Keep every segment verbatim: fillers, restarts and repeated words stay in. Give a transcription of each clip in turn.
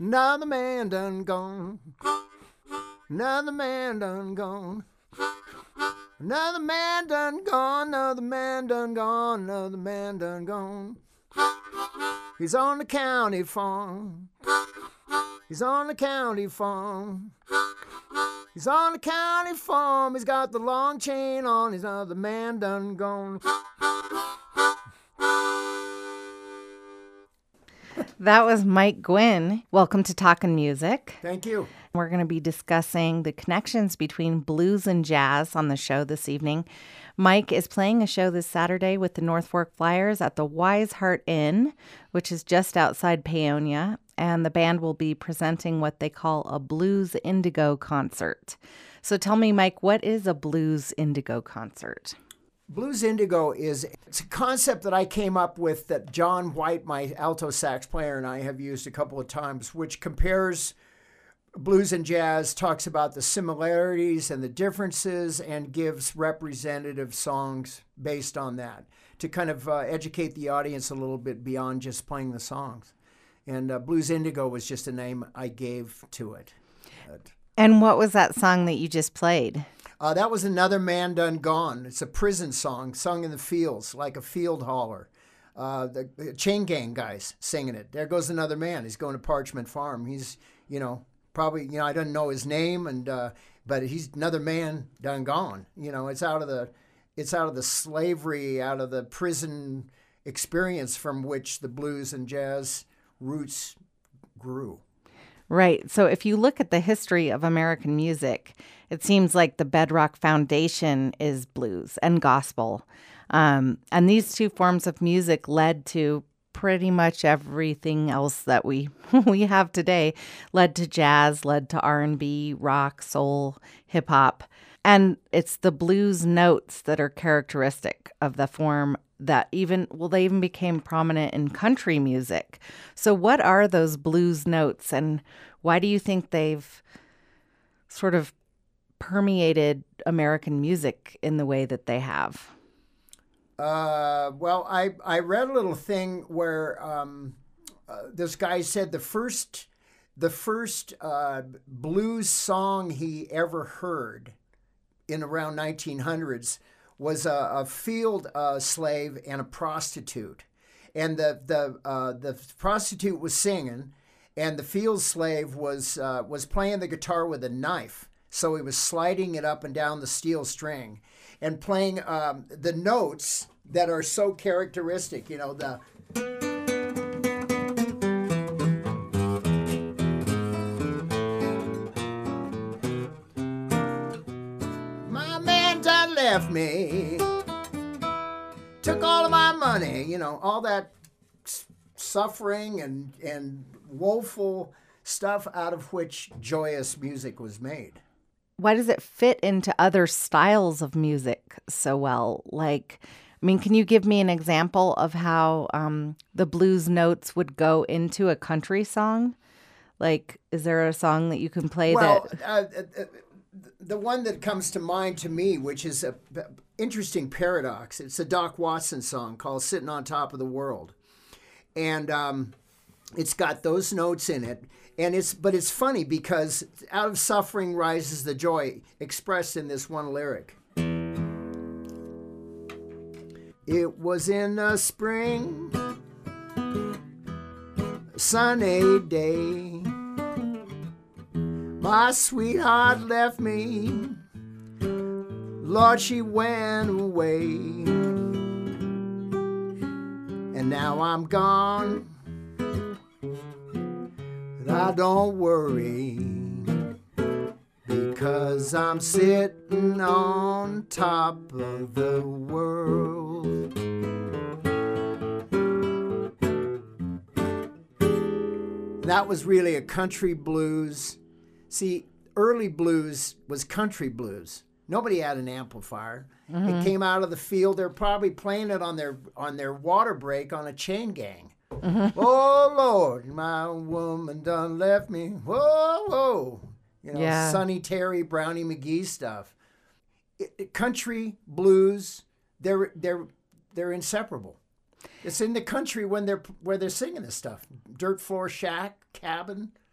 Another man done gone. Another man done gone. Another man done gone. Another man done gone. Another man done gone. He's on the county farm. He's on the county farm. He's on the county farm. He's got the long chain on. He's another man done gone. That was Mike Gwynn. Welcome to Talkin' Music. Thank you. We're going to be discussing the connections between blues and jazz on the show this evening. Mike is playing a show this Saturday with the North Fork Flyers at the Wise Heart Inn, which is just outside Paonia, and the band will be presenting what they call a Blues Indigo concert. So tell me, Mike, what is a Blues Indigo concert? Blues Indigo is it's a concept that I came up with that John White, my alto sax player, and I have used a couple of times, which compares blues and jazz, talks about the similarities and the differences, and gives representative songs based on that to kind of uh, educate the audience a little bit beyond just playing the songs. And uh, Blues Indigo was just a name I gave to it. But, and what was that song that you just played? Uh, that was Another Man Done Gone. It's a prison song sung in the fields like a field hauler. Uh, the, the chain gang guys singing it. There goes another man. He's going to Parchment Farm. He's, you know, probably, you know, I don't know his name, and uh, but he's another man done gone. You know, it's out of the, it's out of the slavery, out of the prison experience from which the blues and jazz roots grew. Right. So if you look at the history of American music, it seems like the bedrock foundation is blues and gospel. Um, and these two forms of music led to pretty much everything else that we we have today, led to jazz, led to R and B, rock, soul, hip hop. And it's the blues notes that are characteristic of the form that even, well, they even became prominent in country music. So what are those blues notes, and why do you think they've sort of permeated American music in the way that they have? Uh, well, I, I read a little thing where um, uh, this guy said the first the first uh, blues song he ever heard in around nineteen hundreds was a, a field uh, slave and a prostitute, and the the uh, the prostitute was singing, and the field slave was uh, was playing the guitar with a knife, so he was sliding it up and down the steel string, and playing um, the notes that are so characteristic, you know, the my man done left me, took all of my money, you know, all that suffering and and woeful stuff out of which joyous music was made. Why does it fit into other styles of music so well? Like, I mean, can you give me an example of how um, the blues notes would go into a country song? Like, is there a song that you can play well, that... Uh, uh, the one that comes to mind to me, which is a interesting paradox, it's a Doc Watson song called Sitting on Top of the World. And um, it's got those notes in it. And it's but it's funny because out of suffering rises the joy, expressed in this one lyric. It was in the spring, a sunny day. My sweetheart left me, Lord, she went away. And now I'm gone, but I don't worry, because I'm sitting on top of the world. That was really a country blues. See, early blues was country blues. Nobody had an amplifier. Mm-hmm. It came out of the field. They're probably playing it on their on their water break on a chain gang. Mm-hmm. Oh, Lord, my woman done left me. Whoa, whoa. You know, yeah. Sonny Terry, Brownie McGee stuff. It, it, country, blues, they're they're they're inseparable. It's in the country when they're where they're singing this stuff. Dirt floor shack, cabin.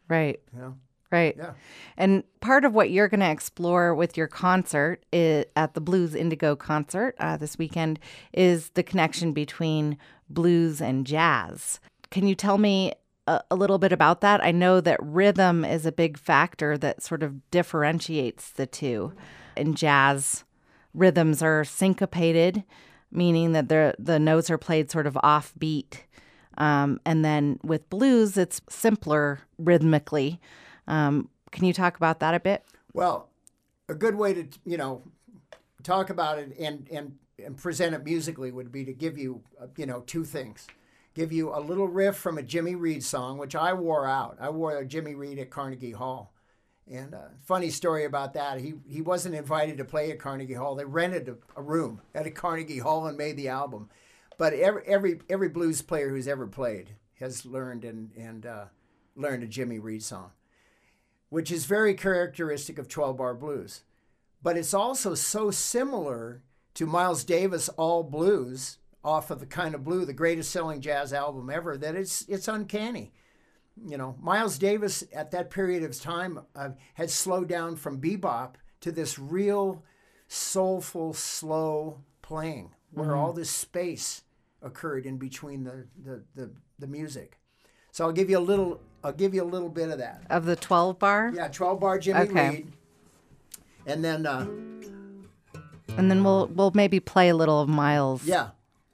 Right. You know? Right. Yeah. And part of what you're going to explore with your concert is, at the Blues Indigo concert uh, this weekend, is the connection between blues and jazz. Can you tell me a, a little bit about that? I know that rhythm is a big factor that sort of differentiates the two. In jazz, rhythms are syncopated, meaning that the the notes are played sort of offbeat. Um, and then with blues, it's simpler rhythmically. Um, can you talk about that a bit? Well, a good way to, you know, talk about it and, and, and present it musically would be to give you, uh, you know, two things. Give you a little riff from a Jimmy Reed song, which I wore out. I wore a Jimmy Reed at Carnegie Hall. And a funny story about that, he, he wasn't invited to play at Carnegie Hall. They rented a, a room at a Carnegie Hall and made the album. But every every every blues player who's ever played has learned and, and uh, learned a Jimmy Reed song, which is very characteristic of twelve-bar blues. But it's also so similar to Miles Davis' All Blues off of The Kind of Blue, the greatest selling jazz album ever, that it's it's uncanny. You know, Miles Davis at that period of time uh, had slowed down from bebop to this real soulful, slow playing where mm-hmm. all this space occurred in between the, the, the, the music. So I'll give you a little I'll give you a little bit of that. Of the twelve bar? Yeah, twelve bar Jimmy okay. Reed. And then uh And then we'll we'll maybe play a little of Miles. Yeah.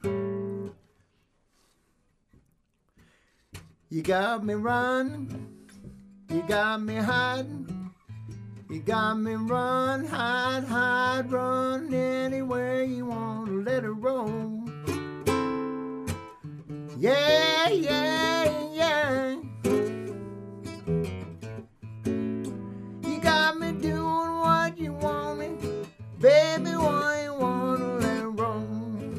You got me running, you got me hiding, you got me run, hide, hide, run anywhere you want to let it roll. Yeah, yeah, yeah. You got me doing what you want me, baby, why you want to let it roll?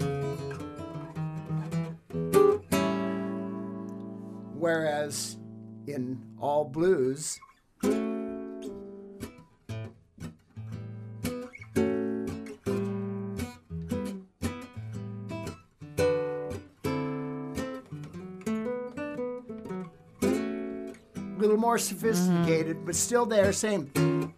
Whereas in All Blues, a little more sophisticated, mm-hmm. but still there, same.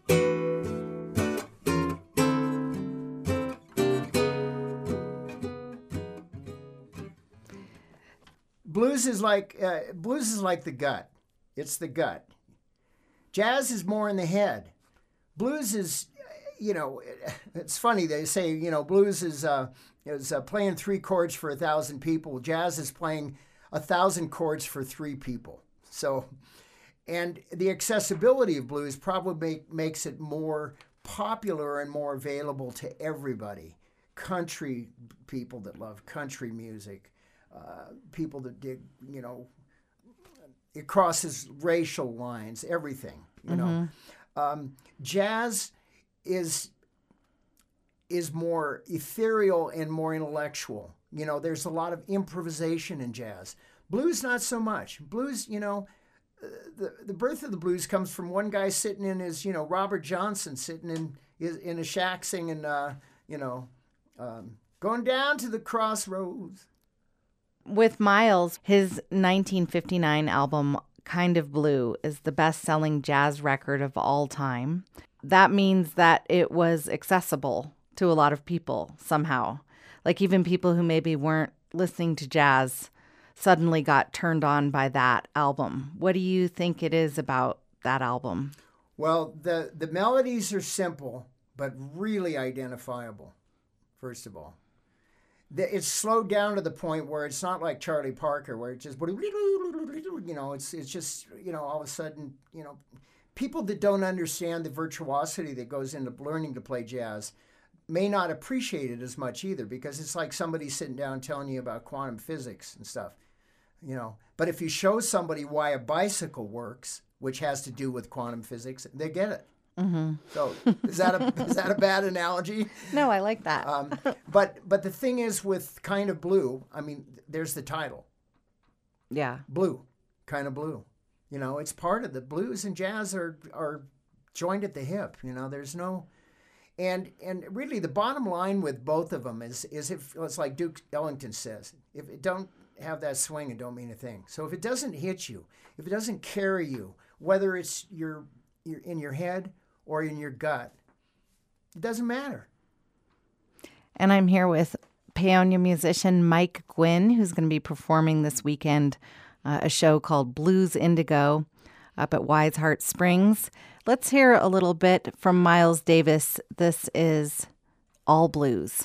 Blues is like uh, blues is like the gut. It's the gut. Jazz is more in the head. Blues is, you know, it's funny they say, you know, blues is uh, is uh, playing three chords for a thousand people. Jazz is playing a thousand chords for three people. So, and the accessibility of blues probably make, makes it more popular and more available to everybody. Country people that love country music. Uh, people that dig, you know, it crosses racial lines, everything, you mm-hmm. know. Um, jazz is is more ethereal and more intellectual. You know, there's a lot of improvisation in jazz. Blues, not so much. Blues, you know, uh, the the birth of the blues comes from one guy sitting in his, you know, Robert Johnson sitting in his, in a shack singing, uh, you know, um, going down to the crossroads. With Miles, his nineteen fifty-nine album, Kind of Blue, is the best-selling jazz record of all time. That means that it was accessible to a lot of people somehow. Like even people who maybe weren't listening to jazz suddenly got turned on by that album. What do you think it is about that album? Well, the, the melodies are simple, but really identifiable, first of all. It's slowed down to the point where it's not like Charlie Parker, where it's just, you know, it's it's just, you know, all of a sudden, you know, people that don't understand the virtuosity that goes into learning to play jazz may not appreciate it as much either, because it's like somebody sitting down telling you about quantum physics and stuff, you know. But if you show somebody why a bicycle works, which has to do with quantum physics, they get it. Mm-hmm. So is that a is that a bad analogy? No, I like that. um, but but the thing is with Kind of Blue, I mean, there's the title. Yeah. Blue, Kind of Blue. You know, it's part of the blues and jazz are are joined at the hip. You know, there's no, and and really the bottom line with both of them is is if it's like Duke Ellington says, if it don't have that swing, it don't mean a thing. So if it doesn't hit you, if it doesn't carry you, whether it's your, your in your head or in your gut. It doesn't matter. And I'm here with Paonia musician Mike Gwynn, who's going to be performing this weekend uh, a show called Blues Indigo up at Wise Heart Springs. Let's hear a little bit from Miles Davis. This is All Blues.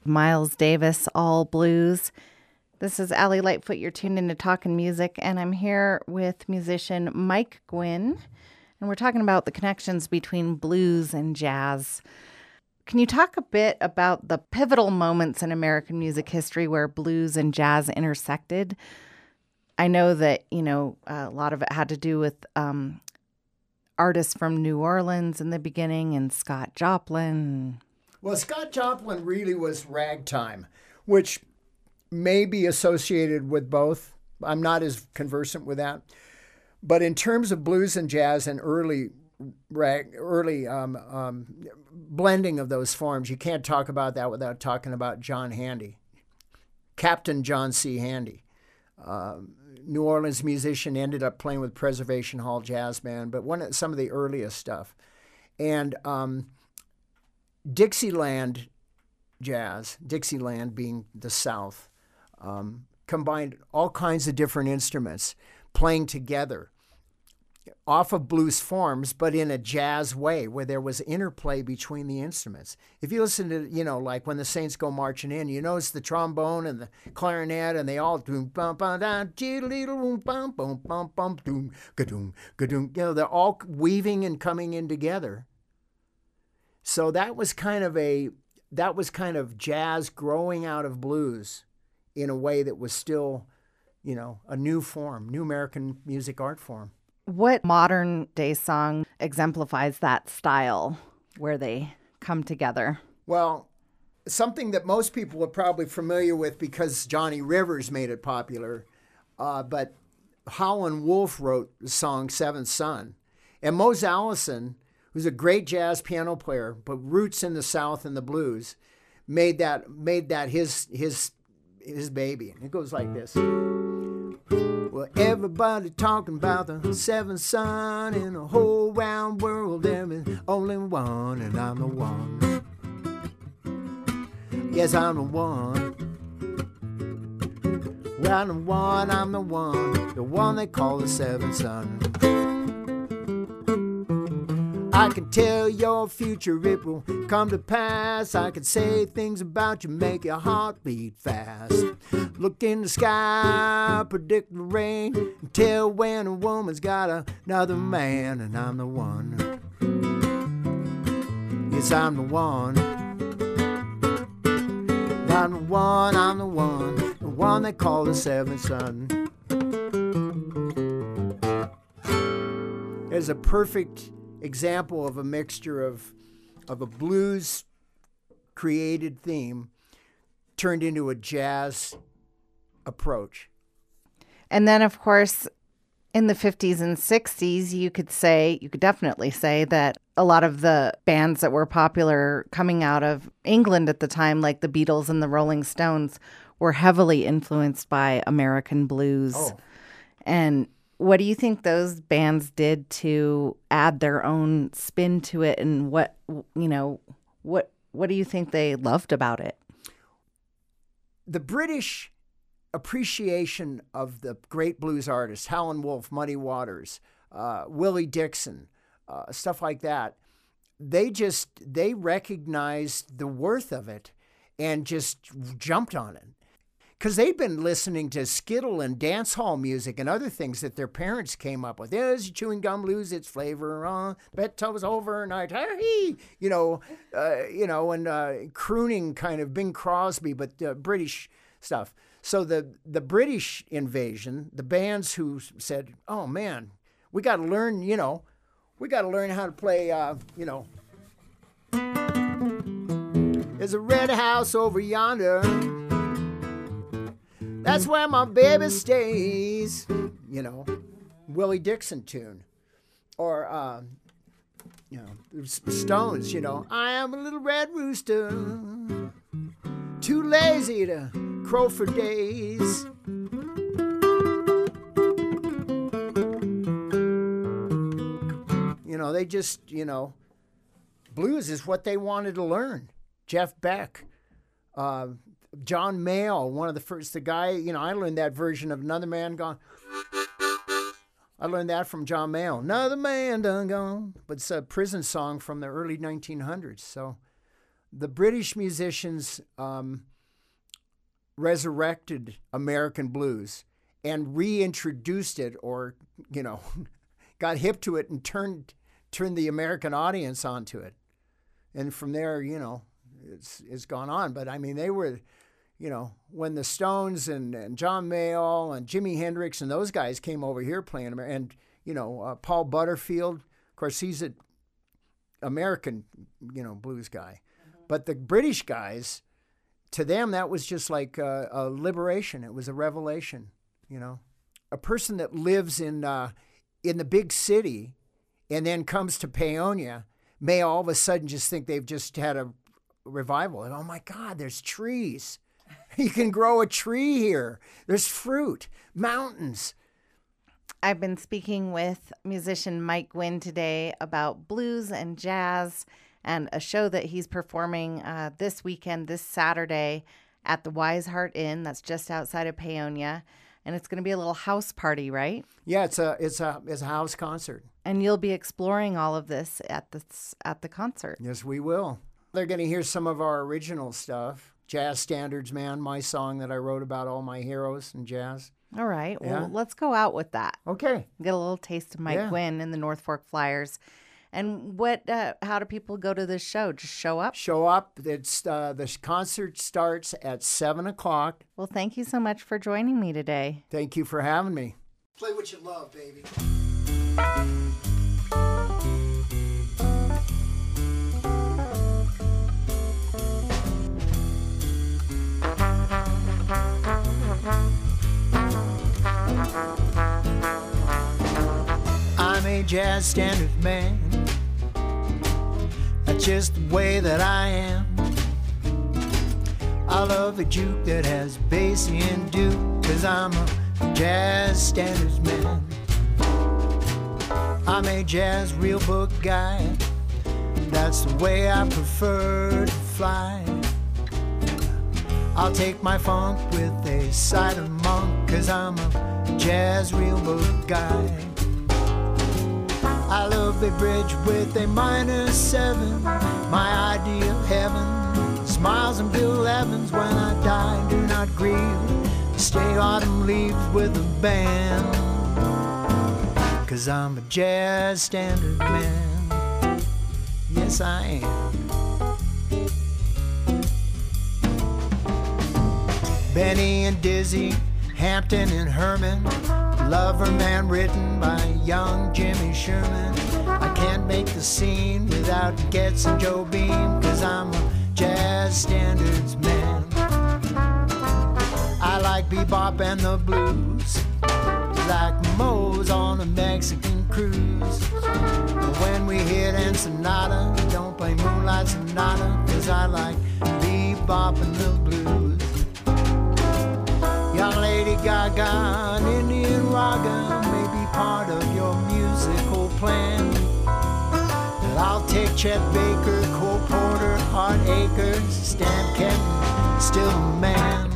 Miles Davis, All Blues. This is Allie Lightfoot. You're tuned into Talkin' Music, and I'm here with musician Mike Gwynn, and we're talking about the connections between blues and jazz. Can you talk a bit about the pivotal moments in American music history where blues and jazz intersected? I know that, you know, a lot of it had to do with um, artists from New Orleans in the beginning and Scott Joplin. Well, Scott Joplin really was ragtime, which may be associated with both. I'm not as conversant with that. But in terms of blues and jazz and early rag, early um, um, blending of those forms, you can't talk about that without talking about John Handy, Captain John C. Handy. Um, New Orleans musician, ended up playing with Preservation Hall Jazz Band, but one of some of the earliest stuff. And um, Dixieland jazz, Dixieland being the South, um, combined all kinds of different instruments playing together off of blues forms, but in a jazz way where there was interplay between the instruments. If you listen to, you know, like when the Saints Go Marching In, you notice the trombone and the clarinet, and they all doom bum bum down, bum bum bum bum doom gadoom gadoom. You know, they're all weaving and coming in together. So that was kind of a that was kind of jazz growing out of blues in a way that was still, you know, a new form, new American music art form. What modern day song exemplifies that style where they come together? Well, something that most people are probably familiar with because Johnny Rivers made it popular, uh, but Howlin' Wolf wrote the song Seventh Son. And Mose Allison, who's a great jazz piano player, but roots in the South and the blues, made that made that his his his baby. And it goes like this. Well, everybody talking about the seventh son in the whole round world. There is only one, and I'm the one. Yes, I'm the one. Well, I'm the one, I'm the one, the one they call the seventh son. I can tell your future, it will come to pass. I can say things about you, make your heart beat fast. Look in the sky, predict the rain, and tell when a woman's got another man, and I'm the one. Yes, I'm the one. I'm the one, I'm the one, the one they call the seventh son. There's a perfect example of a mixture of of a blues created theme turned into a jazz approach. And then, of course, in the fifties and sixties, you could say, you could definitely say that a lot of the bands that were popular coming out of England at the time, like the Beatles and the Rolling Stones, were heavily influenced by American blues. Oh. And what do you think those bands did to add their own spin to it? And what, you know, what, what do you think they loved about it? The British appreciation of the great blues artists, Howlin' Wolf, Muddy Waters, uh, Willie Dixon, uh, stuff like that, they just, they recognized the worth of it and just jumped on it. Because they'd been listening to skittle and dance hall music and other things that their parents came up with. There's chewing gum, lose its flavor. Uh, bedtime's overnight. Hey, you know, uh, you know, and uh, crooning kind of Bing Crosby, but uh, British stuff. So the the British invasion, the bands who said, "Oh man, we got to learn. You know, we got to learn how to play. Uh, you know, there's a red house over yonder. That's where my baby stays," you know, Willie Dixon tune. Or, uh, you know, Stones, you know, "I am a little red rooster, too lazy to crow for days." You know, they just, you know, blues is what they wanted to learn. Jeff Beck, uh, John Mayall, one of the first, the guy, you know, I learned that version of Another Man Gone. I learned that from John Mayall. Another man done gone. But it's a prison song from the early nineteen hundreds. So the British musicians um, resurrected American blues and reintroduced it, or, you know, got hip to it and turned turned the American audience onto it. And from there, you know, it's it's gone on. But I mean, they were, you know, when the Stones and, and John Mayall and Jimi Hendrix and those guys came over here playing, and, you know, uh, Paul Butterfield, of course, he's an American, you know, blues guy. Mm-hmm. But the British guys, to them, that was just like a, a liberation. It was a revelation, you know. A person that lives in uh, in the big city and then comes to Paonia may all of a sudden just think they've just had a revival. And, oh, my God, there's trees. You can grow a tree here. There's fruit, mountains. I've been speaking with musician Mike Gwynn today about blues and jazz and a show that he's performing uh, this weekend, this Saturday, at the Wise Heart Inn. That's just outside of Paonia. And it's going to be a little house party, right? Yeah, it's a it's a it's a house concert. And you'll be exploring all of this at the at the concert. Yes, we will. They're going to hear some of our original stuff. Jazz Standards, Man, my song that I wrote about all my heroes in jazz. All right. Yeah. Well, let's go out with that. Okay. Get a little taste of Mike Yeah. Gwynn and the North Fork Flyers. And what? Uh, how do people go to this show? Just show up? Show up. It's uh, the concert starts at seven o'clock. Well, thank you so much for joining me today. Thank you for having me. Play what you love, baby. I'm a jazz standard man. That's just the way that I am. I love a juke that has bass and duke, 'cause I'm a jazz standards man. I'm a jazz real book guy. That's the way I prefer to fly. I'll take my funk with a side of monk, 'cause I'm a jazz real book guy. I love a bridge with a minor seven. My ideal heaven smiles and Bill Evans. When I die, do not grieve. Stay autumn leaves with a band, 'cause I'm a jazz standard man. Yes, I am. Benny and Dizzy, Hampton and Herman, Lover Man written by young Jimmy Sherman. I can't make the scene without Getz and Joe Beam, 'cause I'm a jazz standards man. I like bebop and the blues, like Moe's on a Mexican cruise. When we hit Ensenada, don't play Moonlight Sonata, 'cause I like bebop and the blues. Young Lady Gaga, an Indian raga may be part of your musical plan. But I'll take Chet Baker, Cole Porter, Hart Akers, Stan Kenton, still a man.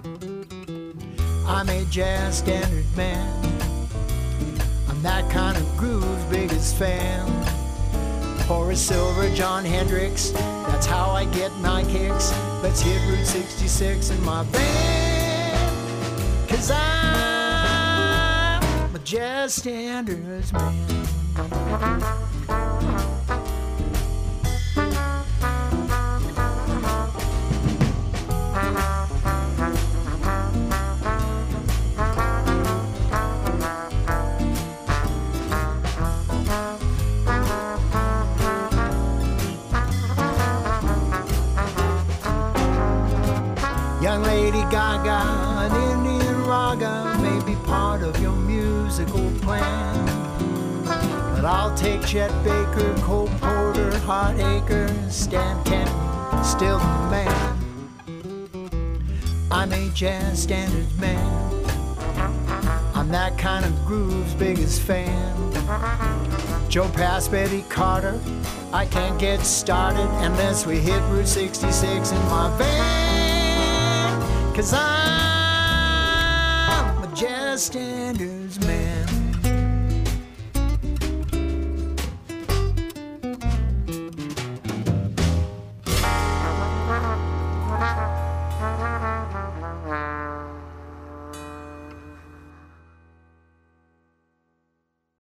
I'm a jazz standard man. I'm that kind of groove's biggest fan. Horace Silver, John Hendricks, that's how I get my kicks. Let's hit Route sixty-six in my van, 'cause I'm a jazz standards man. Young Lady Gaga, an Indian raga may be part of your musical plan. But I'll take Chet Baker, Cole Porter, Hart Akers, Stan Kenton, still the man. I'm a jazz standards man. I'm that kind of groove's biggest fan. Joe Pass, Betty Carter, I can't get started unless we hit Route sixty-six in my van, 'cause I'm a jazz standards man. Bye.